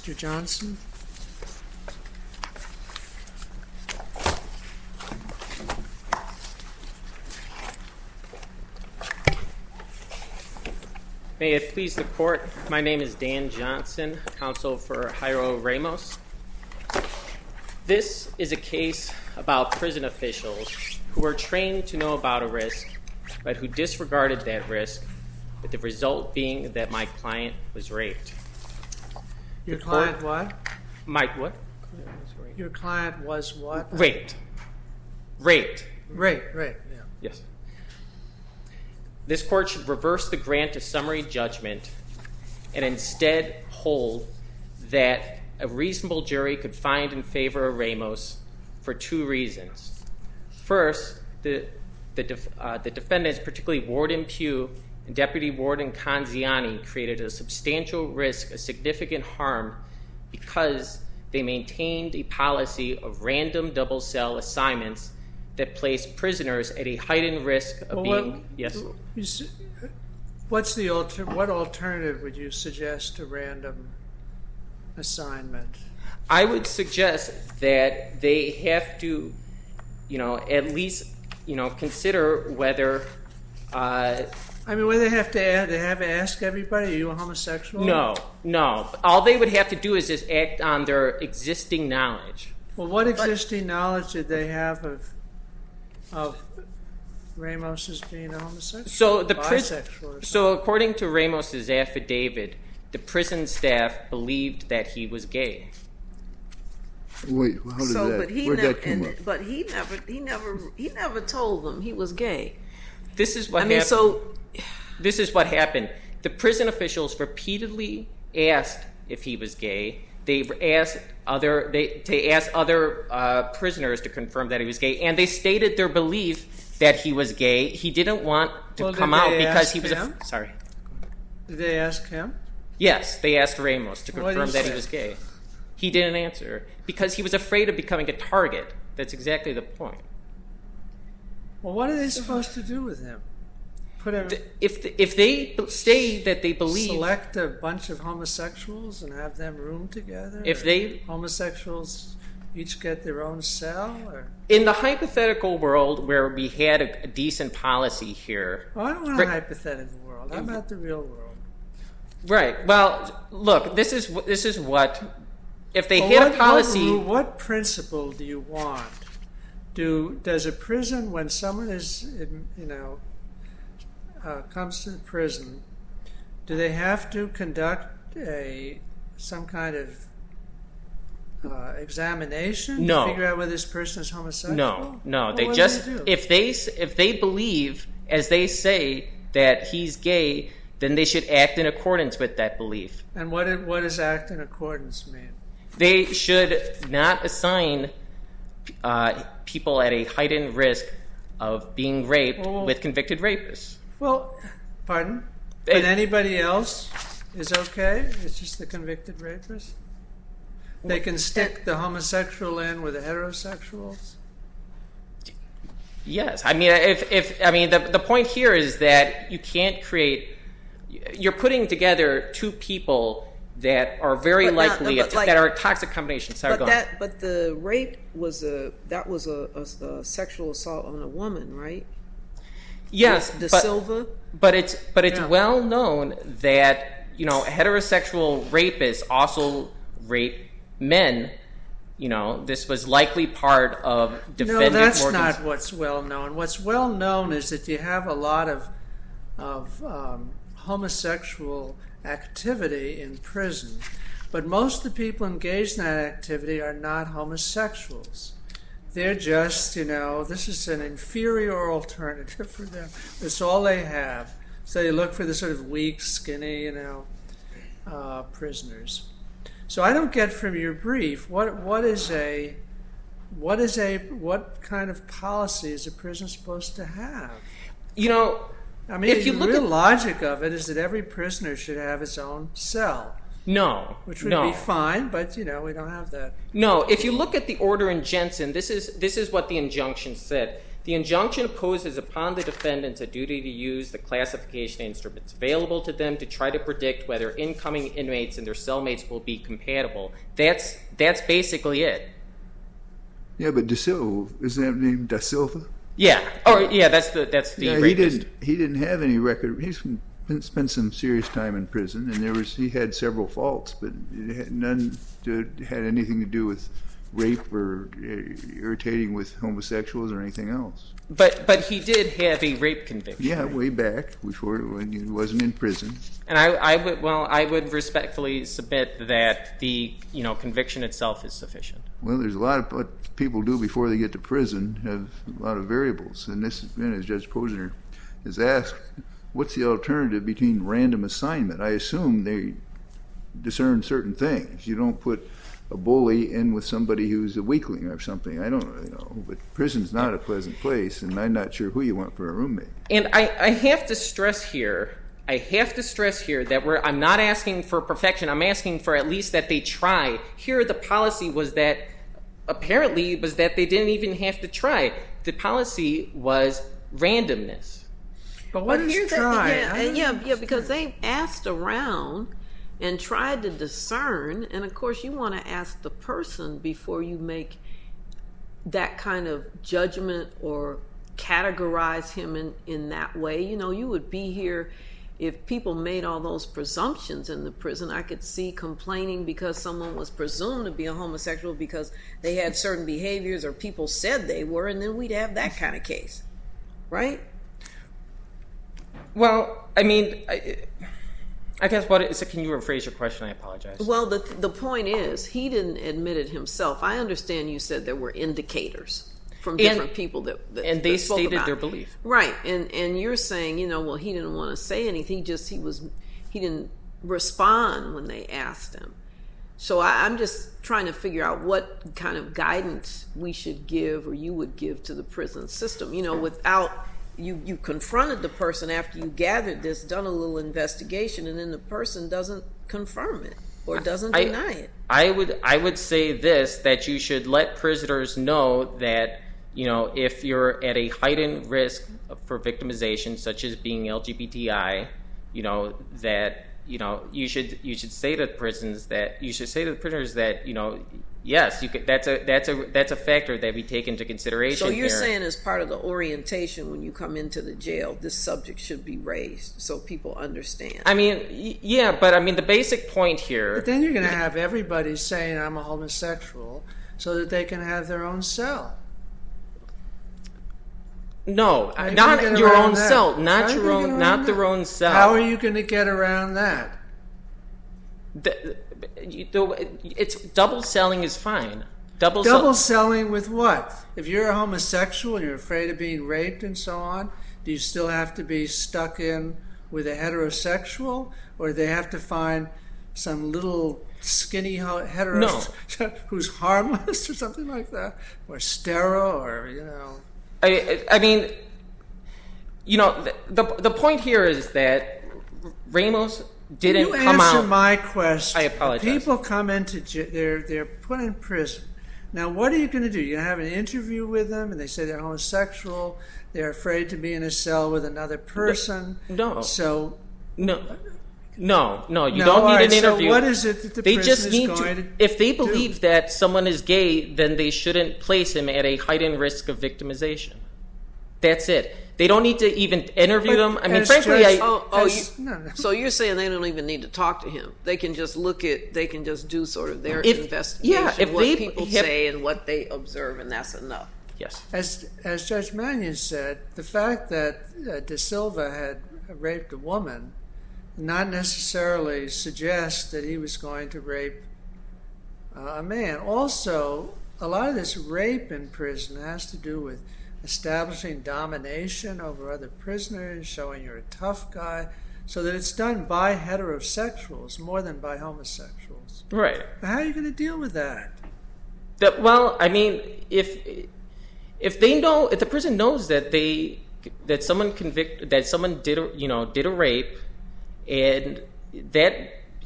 Mr. Johnson. May it please the court, my name is Dan Johnson, counsel for Jairo Ramos. This is a case about prison officials who were trained to know about a risk, but who disregarded that risk, with the result being that my client was raped. Your client what? What? Your client was what? Raped. Raped, yeah. Yes. This court should reverse the grant of summary judgment and instead hold that a reasonable jury could find in favor of Ramos for two reasons. First, the defendants, particularly Warden Pugh and Deputy Warden Canziani, created a substantial risk of significant harm because they maintained a policy of random double cell assignments that placed prisoners at a heightened risk of being... Yes? What alternative would you suggest to random assignment? I would suggest that they have to, at least, consider whether... whether they have to ask everybody, are you a homosexual? No. All they would have to do is just act on their existing knowledge. Well, what existing knowledge did they have of Ramos as being a homosexual? So according to Ramos's affidavit, the prison staff believed that he was gay. Wait, how did that come up? But he never told them he was gay. This is what happened. This is what happened. The prison officials repeatedly asked if he was gay. They asked other prisoners to confirm that he was gay, and they stated their belief that he was gay. He didn't want to come out because he was sorry. Did they ask him? Yes, they asked Ramos to confirm that he was gay. He didn't answer because he was afraid of becoming a target. That's exactly the point. Well, what are they supposed to do with him? If they say that they believe... Select a bunch of homosexuals and have them room together? Homosexuals each get their own cell? Or? In the hypothetical world where we had a decent policy here... Well, I don't want a hypothetical world. How about the real world? Right. Well, look, this is what... If they had a policy... What principle do you want? Does a prison, when someone is, comes to the prison, do they have to conduct some kind of examination to figure out whether this person is homosexual? No. Well, If they believe, as they say, that he's gay, then they should act in accordance with that belief. And what does act in accordance mean? They should not assign people at a heightened risk of being raped with convicted rapists. Well, pardon? But anybody else is okay? It's just the convicted rapist? They can stick the homosexual in with the heterosexuals? Yes. The point here is that you can't create... You're putting together two people that are very likely that are a toxic combination. Sorry, but the rape was a sexual assault on a woman, right? Yes, Silva. But it's well known that heterosexual rapists also rape men. This was likely part of defendant. No, that's not what's well known. What's well known is that you have a lot of homosexual activity in prison, but most of the people engaged in that activity are not homosexuals. They're just, this is an inferior alternative for them. That's all they have. So they look for the sort of weak, skinny, prisoners. So I don't get from your brief what kind of policy is a prison supposed to have? The real logic of it is that every prisoner should have his own cell. No. Which would be fine, but, we don't have that. No, if you look at the order in Jensen, this is what the injunction said. The injunction imposes upon the defendants a duty to use the classification instruments available to them to try to predict whether incoming inmates and their cellmates will be compatible. That's basically it. Yeah, but Da Silva, isn't that named Da Silva? Yeah. That's the yeah, rapist. He didn't have any record. He's spent some serious time in prison, and he had several faults, but none had anything to do with rape or irritating with homosexuals or anything else. But he did have a rape conviction. Yeah, way back before when he wasn't in prison. And I would respectfully submit that the conviction itself is sufficient. Well, there's a lot of what people do before they get to prison have a lot of variables, and this has been, as Judge Posner has asked, what's the alternative between random assignment? I assume they discern certain things. You don't put a bully in with somebody who's a weakling or something. I don't really know. But prison's not a pleasant place, and I'm not sure who you want for a roommate. And I have to stress here that I'm not asking for perfection. I'm asking for at least that they try. Here the policy was that they didn't even have to try. The policy was randomness. But what is try? Yeah, because they asked around and tried to discern, and of course you want to ask the person before you make that kind of judgment or categorize him in that way. You would be here if people made all those presumptions in the prison. I could see complaining because someone was presumed to be a homosexual because they had certain behaviors or people said they were, and then we'd have that kind of case, right? Well, I mean, I guess can you rephrase your question? I apologize. Well, the point is, he didn't admit it himself. I understand you said there were indicators from different people that and they spoke stated about their belief. Right, and you're saying, well, he didn't want to say anything. He didn't respond when they asked him. So I'm just trying to figure out what kind of guidance we should give or you would give to the prison system, without you confronted the person after you gathered this, done a little investigation, and then the person doesn't confirm it or doesn't deny it. I would say this, that you should let prisoners know that, if you're at a heightened risk for victimization, such as being LGBTI, that you should say to prisoners that yes, that's a factor that we take into consideration. So you're saying as part of the orientation when you come into the jail, this subject should be raised so people understand. I mean, yeah, but I mean the basic point here. But then you're going to have everybody saying I'm a homosexual so that they can have their own cell. No, not your own cell, not your own, not their own cell. How are you going to get around that? It's double selling is fine. Double selling with what? If you're a homosexual and you're afraid of being raped and so on, do you still have to be stuck in with a heterosexual, or do they have to find some little skinny hetero who's harmless or something like that, or sterile, or I mean, the point here is that Ramos didn't come out. You answer my question. I apologize. People come into they're put in prison. Now, what are you going to do? You're going to have an interview with them, and they say they're homosexual. They're afraid to be in a cell with another person. No. So no. You don't need an interview. So what is it that the prison is going to do? If they believe that someone is gay, then they shouldn't place him at a heightened risk of victimization. That's it. They don't need to even interview them. I mean, frankly, So you're saying they don't even need to talk to him. They can just they can just do sort of their investigation. Yeah, if what people say and what they observe, and that's enough. Yes. As Judge Mannion said, the fact that Da Silva had raped a woman not necessarily suggests that he was going to rape a man. Also, a lot of this rape in prison has to do with establishing domination over other prisoners, showing you're a tough guy, so that it's done by heterosexuals more than by homosexuals. Right. How are you going to deal with that? Well, I mean, if the prison knows that someone did a rape, and that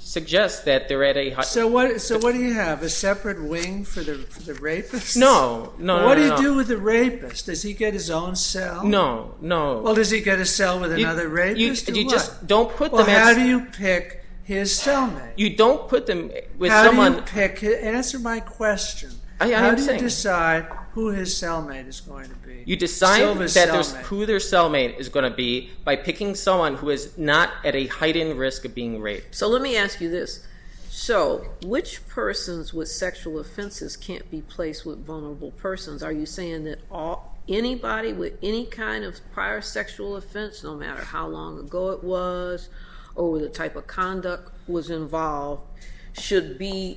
suggests that they're at a high... So what do you have? A separate wing for the rapist? No. What do you do with the rapist? Does he get his own cell? No. Well, does he get a cell with another rapist? You just don't put them how do you pick his cellmate? You don't put them with How someone... do you pick... Answer my question. How do you decide who his cellmate is going to be? You decide who their cellmate is going to be by picking someone who is not at a heightened risk of being raped. So let me ask you this. So which persons with sexual offenses can't be placed with vulnerable persons? Are you saying that anybody with any kind of prior sexual offense, no matter how long ago it was or the type of conduct was involved, should be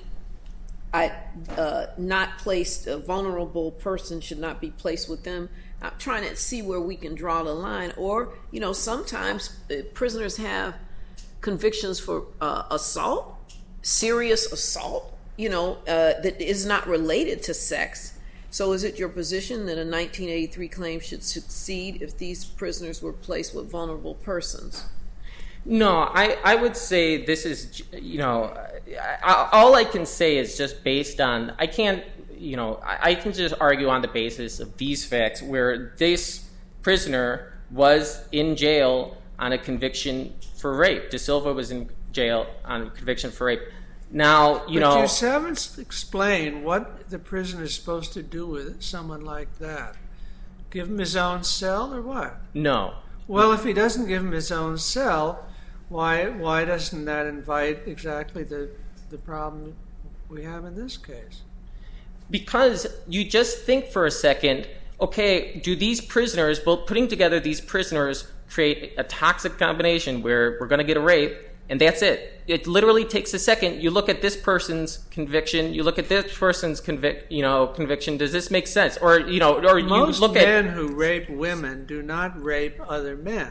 not placed, a vulnerable person should not be placed with them? I'm trying to see where we can draw the line. Or, sometimes prisoners have convictions for assault, serious assault, that is not related to sex. So is it your position that a 1983 claim should succeed if these prisoners were placed with vulnerable persons? No, I would say this is, all I can say is just based on, I can just argue on the basis of these facts where this prisoner was in jail on a conviction for rape. De Silva was in jail on a conviction for rape. Now, But you haven't explained what the prisoner is supposed to do with someone like that. Give him his own cell or what? No. Well, if he doesn't give him his own cell, why doesn't that invite exactly the problem we have in this case? Because you just think for a second, okay, do these prisoners, putting together these prisoners, create a toxic combination where we're going to get a rape, and that's it. It literally takes a second. You look at this person's conviction. You look at this person's conviction. Does this make sense? Or Most you look at men who rape women do not rape other men.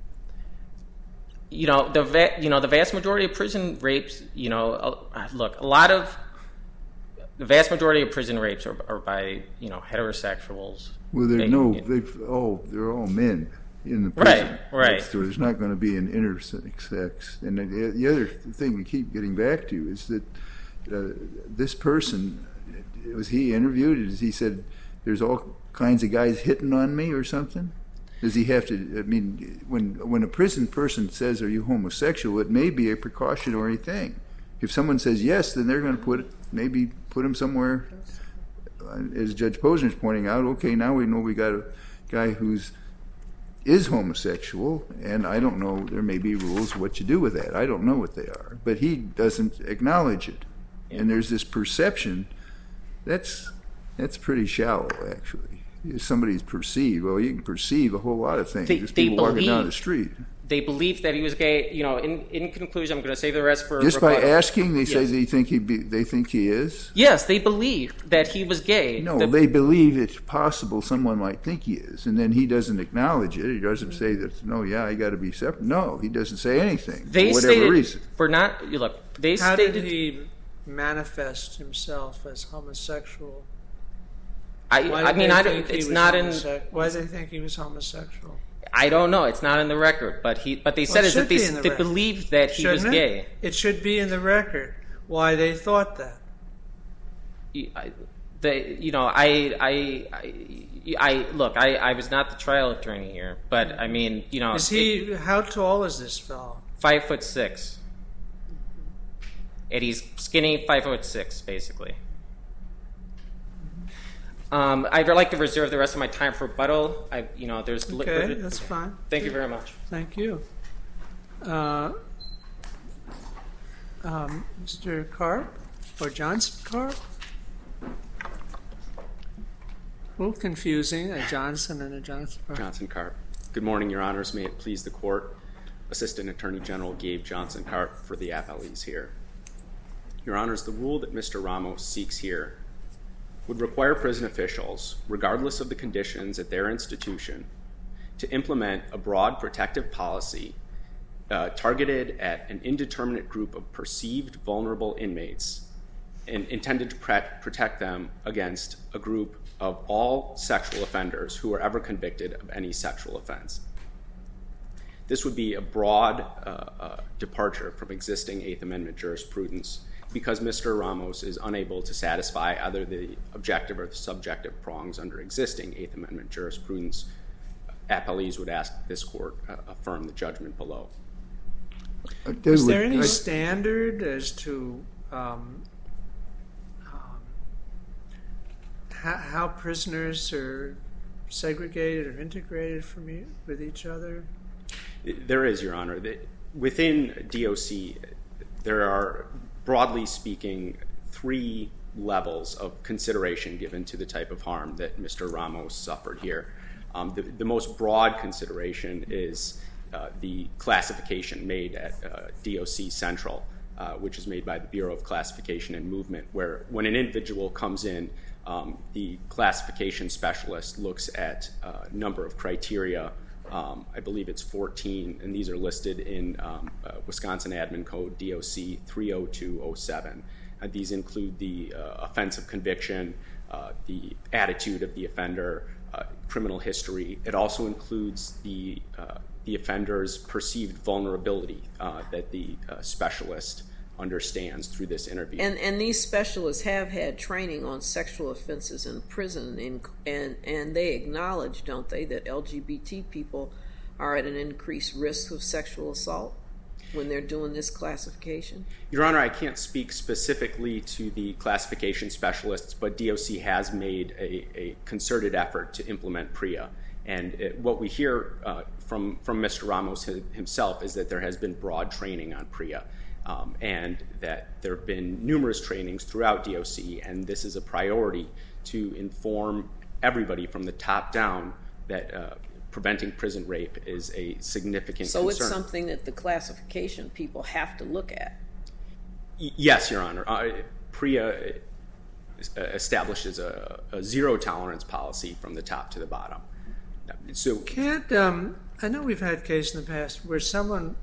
The vast majority of prison rapes. The vast majority of prison rapes are by heterosexuals. Well, they're all men in the prison. Right. So there's not going to be an intersex. And the other thing we keep getting back to is that this person, was he interviewed? He said there's all kinds of guys hitting on me or something? Does he have to? I mean, when a prison person says, "Are you homosexual?" it may be a precautionary thing. If someone says yes, then they're going to put him somewhere. As Judge Posner's pointing out, okay, now we know we got a guy is homosexual, and I don't know. There may be rules what you do with that. I don't know what they are, but he doesn't acknowledge it, and there's this perception that's pretty shallow, actually. If somebody's perceived, well, you can perceive a whole lot of things. Just people walking down the street. They believe that he was gay. In conclusion, I'm going to save the rest for just by rebuttal. asking. They say they think he is. Yes, they believe that he was gay. No, they believe it's possible someone might think he is, and then he doesn't acknowledge it. He doesn't say that. No, I got to be separate. No, he doesn't say anything for whatever reason. How did he manifest himself as homosexual? Why do they think he was homosexual? I don't know. It's not in the record, but they said that they believed that he was gay. It should be in the record. Why they thought that? I was not the trial attorney here, but I mean, How tall is this fellow? 5'6", and he's skinny, 5'6", basically. I'd like to reserve the rest of my time for rebuttal. Okay, that's fine. Thank you very much. Thank you. Mr. Karp, or Johnson Karp? A little confusing, a Johnson and a Johnson Karp. Johnson Karp. Good morning, Your Honors. May it please the Court. Assistant Attorney General Gabe Johnson Karp for the appellees here. Your Honors, the rule that Mr. Ramos seeks here would require prison officials, regardless of the conditions at their institution, to implement a broad protective policy targeted at an indeterminate group of perceived vulnerable inmates and intended to protect them against a group of all sexual offenders who are ever convicted of any sexual offense. This would be a broad departure from existing Eighth Amendment jurisprudence because Mr. Ramos is unable to satisfy either the objective or the subjective prongs under existing Eighth Amendment jurisprudence. Appellees would ask that this court affirm the judgment below. Is there any standard as to how prisoners are segregated or integrated with each other? There is, Your Honor. Within DOC, there are, broadly speaking, 3 levels of consideration given to the type of harm that Mr. Ramos suffered here. The most broad consideration is the classification made at DOC Central, which is made by the Bureau of Classification and Movement, where when an individual comes in, the classification specialist looks at a number of criteria. I believe it's 14, and these are listed in Wisconsin Admin Code DOC 30207. These include the offense of conviction, the attitude of the offender, criminal history. It also includes the offender's perceived vulnerability that the specialist understands through this interview. And these specialists have had training on sexual offenses in prison, and they acknowledge, don't they, that LGBT people are at an increased risk of sexual assault when they're doing this classification? Your Honor, I can't speak specifically to the classification specialists, but DOC has made a concerted effort to implement PREA. And what we hear from Mr. Ramos himself is that there has been broad training on PREA. And that there have been numerous trainings throughout DOC, and this is a priority to inform everybody from the top down that preventing prison rape is a significant concern. So it's something that the classification people have to look at? Yes, Your Honor. PREA establishes a zero-tolerance policy from the top to the bottom. So I know we've had cases in the past where someone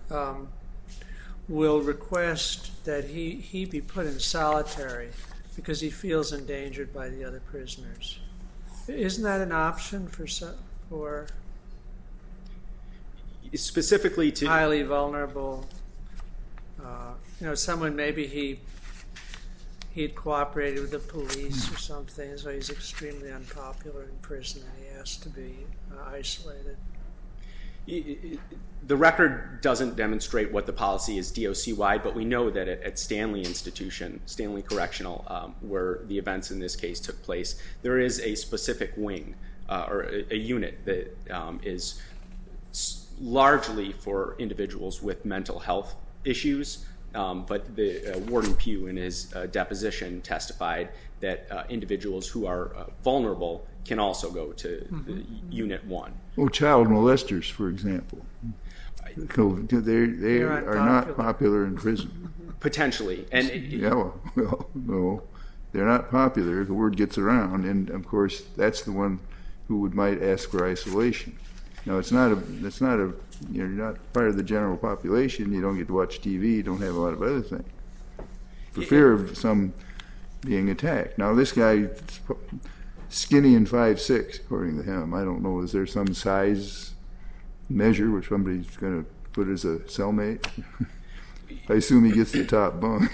will request that he be put in solitary because he feels endangered by the other prisoners. Isn't that an option for specifically to highly vulnerable? Someone maybe he'd cooperated with the police or something, so he's extremely unpopular in prison and he has to be isolated. The record doesn't demonstrate what the policy is DOC-wide, but we know that at Stanley Institution, Stanley Correctional, where the events in this case took place, there is a specific wing or a unit that is largely for individuals with mental health issues, but the Warden Pugh in his deposition testified that individuals who are vulnerable can also go to Unit 1. Well, child molesters, for example. They are not popular in prison. Potentially. No, they're not popular. The word gets around, and of course, that's the one who might ask for isolation. Now, you're not part of the general population. You don't get to watch TV. You don't have a lot of other things for fear of some being attacked. Now, this guy, skinny and 5'6", according to him. I don't know. Is there some size measure where somebody's going to put as a cellmate? I assume he gets the top bunk.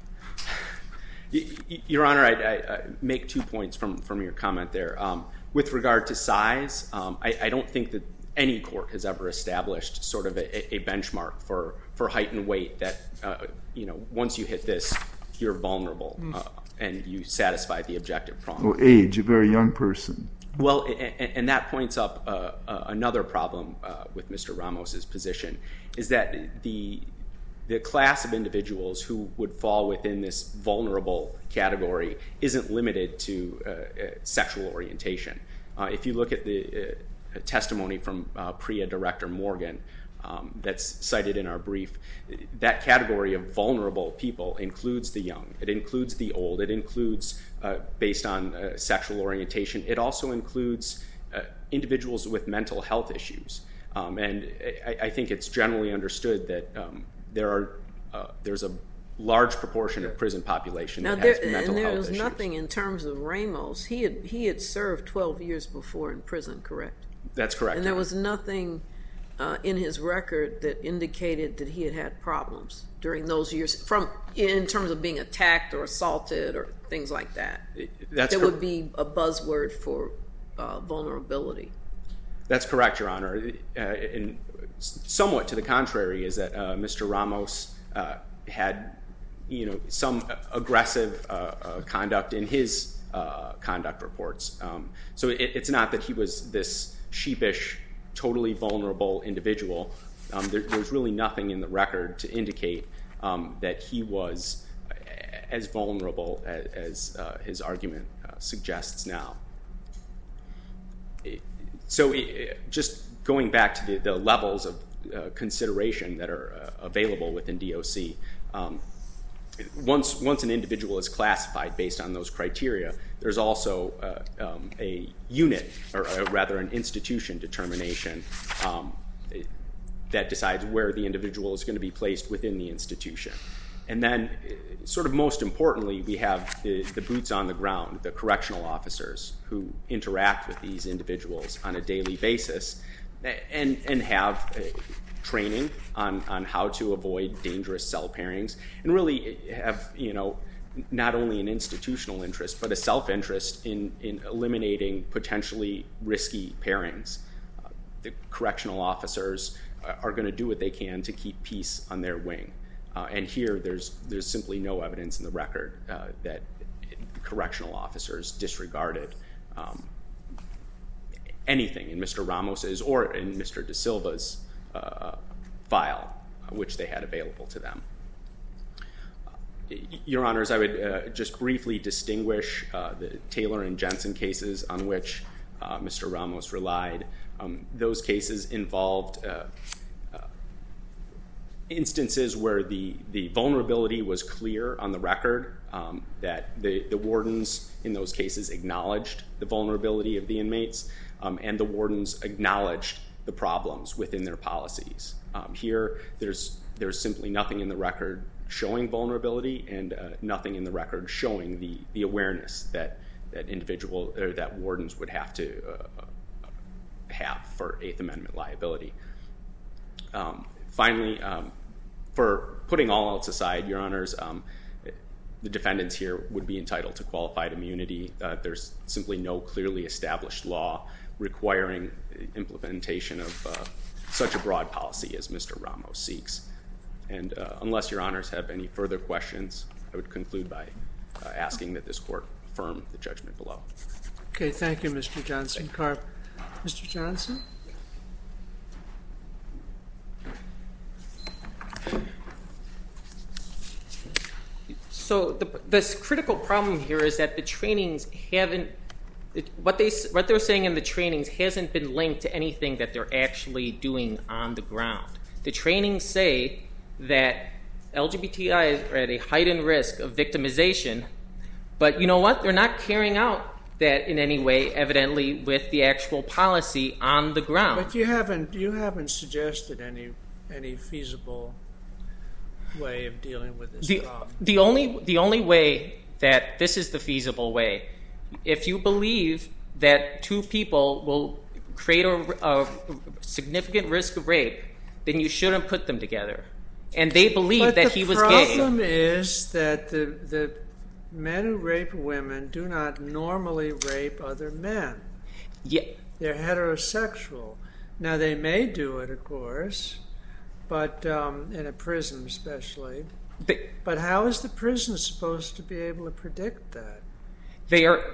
Your Honor, I make 2 points from your comment there. With regard to size, I don't think that any court has ever established sort of a benchmark for height and weight that, once you hit this, you're vulnerable and you satisfy the objective prong. Well, age, a very young person. Well, and that points up another problem with Mr. Ramos's position, is that the class of individuals who would fall within this vulnerable category isn't limited to sexual orientation. If you look at the testimony from PREA Director Morgan that's cited in our brief, that category of vulnerable people includes the young, it includes the old, it includes based on sexual orientation, it also includes individuals with mental health issues. And I think it's generally understood that there's a large proportion of prison population that has mental health issues. And there was nothing in terms of Ramos. He had served 12 years before in prison, correct? That's correct. And there was nothing in his record that indicated that he had had problems during those years, in terms of being attacked or assaulted or things like that? That would be a buzzword for vulnerability. That's correct, Your Honor. And somewhat to the contrary is that Mr. Ramos had, some aggressive conduct in his conduct reports. So it's not that he was this sheepish, totally vulnerable individual. There's really nothing in the record to indicate that he was as vulnerable as his argument suggests now. So just going back to the levels of consideration that are available within DOC, once an individual is classified based on those criteria, there's also a unit, or rather an institution determination that decides where the individual is going to be placed within the institution. And then, sort of most importantly, we have the boots on the ground, the correctional officers who interact with these individuals on a daily basis and have training on how to avoid dangerous cell pairings, and really have, not only an institutional interest, but a self-interest in eliminating potentially risky pairings. The correctional officers are going to do what they can to keep peace on their wing. And here, there's simply no evidence in the record that correctional officers disregarded anything in Mr. Ramos's or in Mr. De Silva's file, which they had available to them. Your Honors, I would just briefly distinguish the Taylor and Jensen cases on which Mr. Ramos relied. Those cases involved instances where the vulnerability was clear on the record, that the wardens in those cases acknowledged the vulnerability of the inmates, and the wardens acknowledged the problems within their policies. Here, there's simply nothing in the record showing vulnerability, and nothing in the record showing the awareness that individual or that wardens would have to have for Eighth Amendment liability. Finally, for putting all else aside, Your Honors, the defendants here would be entitled to qualified immunity. There's simply no clearly established law requiring implementation of such a broad policy as Mr. Ramos seeks. And unless Your Honors have any further questions, I would conclude by asking that this court affirm the judgment below. Okay, thank you, Mr. Johnson-Karp. Mr. Johnson? So this critical problem here is that the trainings haven't, what they're saying in the trainings hasn't been linked to anything that they're actually doing on the ground. The trainings say that LGBTIs are at a heightened risk of victimization, but you know what? They're not carrying out that in any way, evidently, with the actual policy on the ground. But you haven't suggested any feasible way of dealing with this problem. The only way that this is the feasible way, if you believe that two people will create a significant risk of rape, then you shouldn't put them together. And they believe that he was gay. But the problem is that the men who rape women do not normally rape other men. Yeah. They're heterosexual. Now, they may do it, of course, but in a prison especially. But how is the prison supposed to be able to predict that? They are,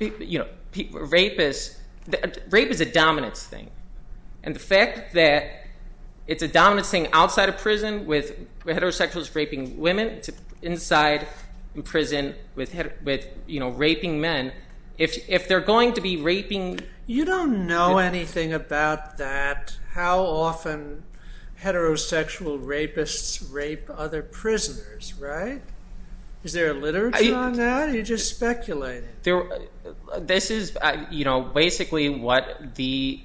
rape is a dominance thing. And the fact that it's a dominance thing outside of prison with heterosexuals raping women, it's inside in prison with raping men. If they're going to be raping... You don't know anything about that, how often heterosexual rapists rape other prisoners, right? Is there a literature on that? Or are you just speculating? This is, basically what the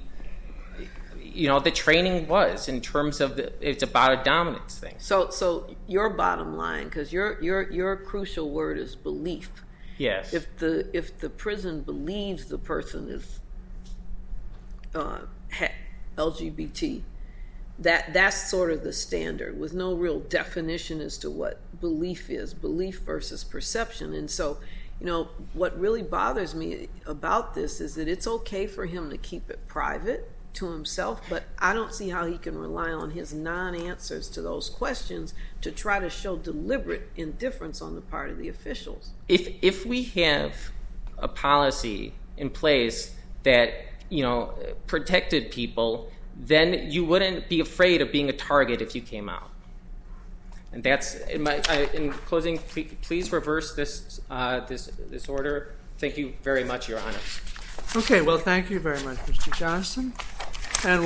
training was in terms of it's about a dominance thing. So your bottom line, because your crucial word is belief. Yes. If the prison believes the person is LGBT, That's sort of the standard, with no real definition as to what belief is, belief versus perception. And so, what really bothers me about this is that it's okay for him to keep it private to himself, but I don't see how he can rely on his non-answers to those questions to try to show deliberate indifference on the part of the officials. If we have a policy in place that protected people, then you wouldn't be afraid of being a target if you came out. And that's in closing. Please reverse this order. Thank you very much, Your Honor. Okay. Well, thank you very much, Mr. Johnson.